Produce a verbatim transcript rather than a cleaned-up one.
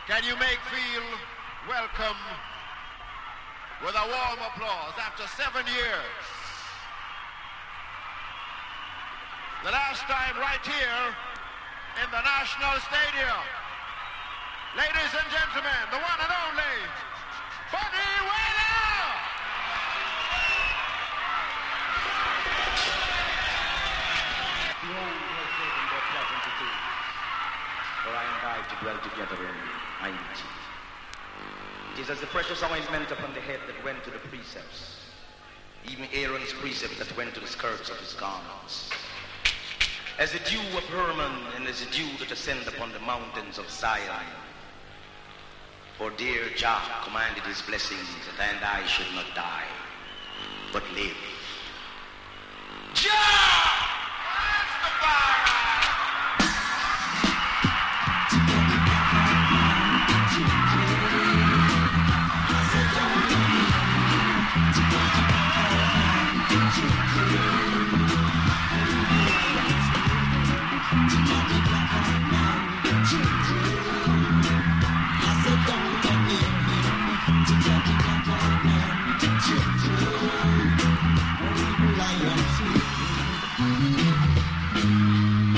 Can you make feel welcome with a warm applause after seven years? The last time right here in the National Stadium. Ladies and gentlemen, the one and only Buddy Wailer! Behold, you have taken their pleasantity, for I and I to dwell together in unity. It is as the precious ointment upon the head that went to the precepts, even Aaron's precept that went to the skirts of his garments. As the dew of Hermon and as the dew that ascend upon the mountains of Zion. For dear Jah commanded his blessings that and I should not die, but live. Jah! I said, don't let me,